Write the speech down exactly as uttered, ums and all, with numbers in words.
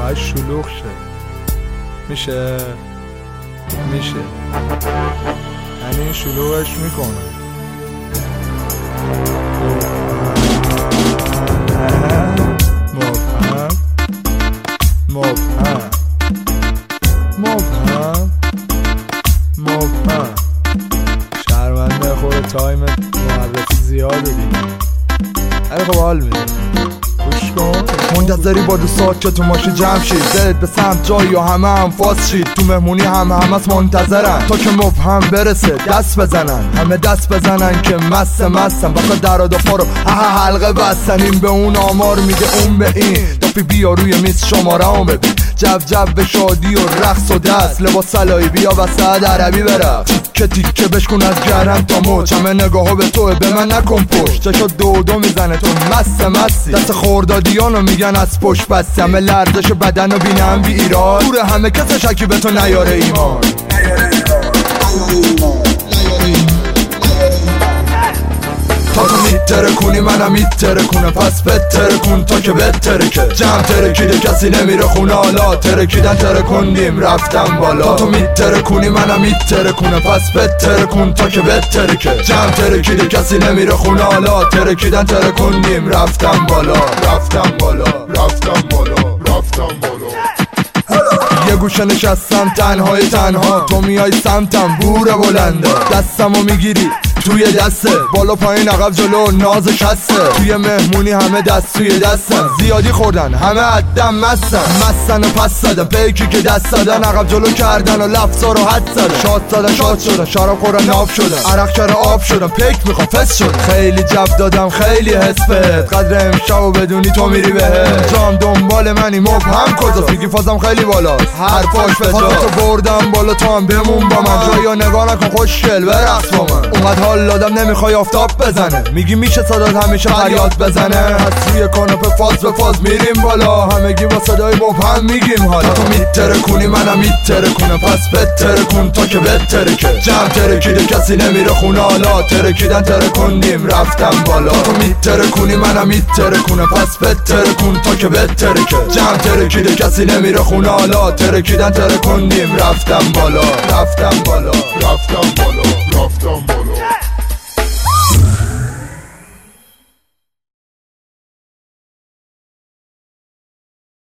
باید شلوغ شه. میشه میشه یعنی شلوغش میکنم. مبهم مبهم مبهم مبهم شرمنده خود تایم معرفی زیاده دیگه. ولی خب حال میده. گوش کن. منتظری با دو ساعت که تو ماشی جمع شید، دلت به سمت جایی یا همه هم فاس شید. تو مهمونی همه همه از منتظرن تا که مبهم برسه دست بزنن، همه دست بزنن که مست مستن واسه در و دفا رو ها حلقه بستن. این به اون آمار میده اون به این، دافی بیا روی میز شماره هم ببین. جب جب به شادی و رقص و دست، لباس سلایی بیا وسط عربی برقص. که تیکه بشکن از گرم تا موج، همه نگاهو به توه به من نکن پشت. چشا دو دو میزنه تو مست مستی، دست خوردادیانو میگن از پشت بستی. همه لرزش بدن رو بینم بی ایراد، دور همه کس شکی به تو نیاره ایمان. تا تو میتره کنی منم میتره کنه، پس بتره کن تا که بتره که جمع ترکیده کسی نمیره خونه. حالا ترکیدن تره کندیم رفتم بالا. تا تو میتره کنی منم میتره کنه، پس بتره کن تا که بتره که جمع ترکیده کسی نمیره خونه. حالا ترکیدن تره کندیم رفتم بالا رفتم بالا رفتم بالا رفتم بالا. یه گوشه نشستم تنهای تنها، تو میای سمتم بوره بلنده. دستمو میگیری توی دسته، بالا پایین عقب جلو نازش هسته. توی مهمونی همه دست توی دستن، زیادی خوردن همه عدم مستن. مستن و پس زدن پیکی که دست زدن، عقب جلو کردن و لفظا رو حد زدن. شاد زدن شاد شدن، شراب خورن ناب شدن، عرق چرا آب شدن، پیک میخوام فس شد. خیلی جب دادم خیلی حس بهت، قدر امشب و بدونی تو میری بهت. جام دنبال منی مبهم کجاست، میگی فازم خیلی بالاست حرفاش به جا. تو بردم بالا تو هم بمون با من، جایی نگاه نکن خوشگل برقص با من. اونقدر حال دادم نمیخوای آفتاب بزنه، میگی میشه صدات همیشه فریاد بزنه. از روی کاناپه فاز به فاز میریم بالا، همگی با صدای مبهم میگیم حالا. تو میتره کنی منم میتره کنه، پس بتره کن تا که بتره که جمع ترکیده کسی نمیره خونه. حالا ترکیدن تره کندیم رفتم بالا. تو میتره کنی منم میتره کنه، پس بتره کن تا که بتره که جمع ترکیده کسی نمیره خونه. حالا ترکیدن تره کندیم رفتم بالا رفتم بالا رفتم بالا رفتم بالا.